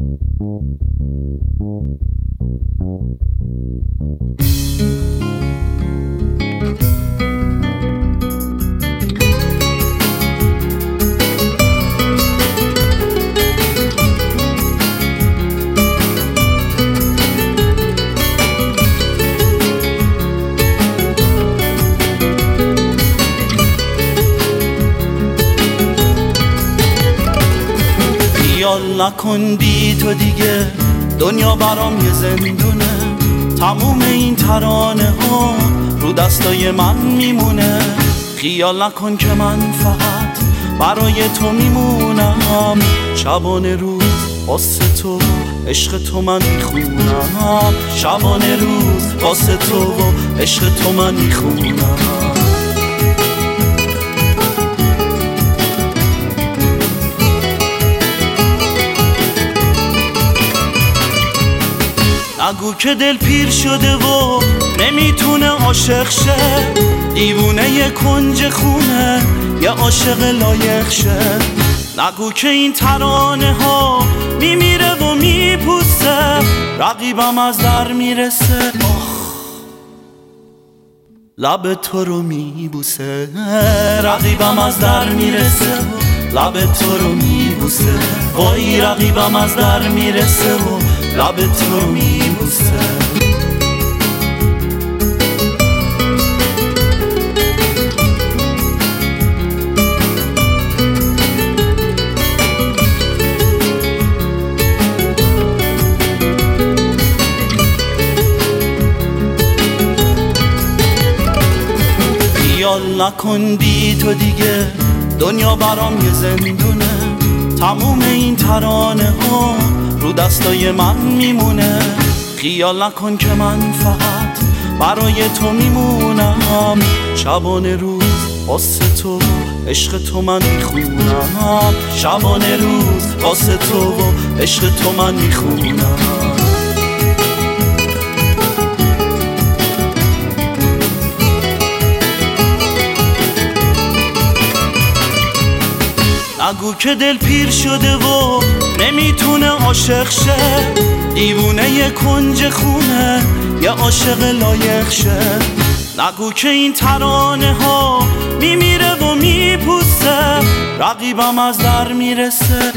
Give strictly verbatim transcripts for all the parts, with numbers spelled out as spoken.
خیال نکن بی تو دیگه دنیا برام یه زندونه، تموم این ترانه ها رو دستای من میمونه. خیال نکن که من فقط برای تو میمونم، شبانه روز واسه تو عشق تو من میخونم، شبانه روز واسه تو و عشق تو من میخونم. نگو که دل پیر شده و نمیتونه عاشق شه، دیوونه یه کنج خونه یه عاشق لایق شه. نگو که این ترانه ها میمیره و میپوسه، رقیبم از در میرسه، لب تو رو میبوسه. رقیبم از در میرسه و لب تو رو میبوسه، وای رقیبم از در میرسه و لب تو رو میبوسه. خیال نکن بی تو دیگه دنیا برام یه زندونه، تموم این ترانه ها رو دستای من میمونه. خیال نکن که من فقط برای تو میمونم، شبانه روز واسه تو عشق تو من میخونم، شبانه روز واسه تو و عشق تو من میخونم. نگو که دل پیر شده و نمیتونه عاشق شه، دیوونه یه کنج خونه یه عاشق لایق شه. نگو که این ترانه ها میمیره و میپوسه، رقیبم از در میرسه،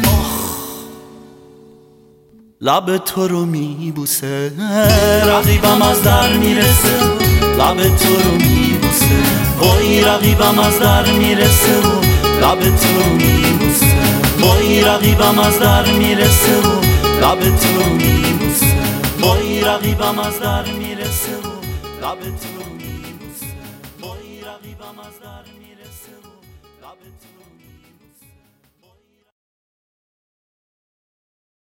لب تو رو میبوسه. رقیبم از در میرسه لب تو رو میبوسه، وای رقیبم از در میرسه و لب تو رو میبوسه، وای رقیبم از در میرسه و لب تو رو میبوسه، وای رقیبم از در میرسه و لب تو رو میبوسه، وای رقیبم از در میرسه و لب تو رو میبوسه.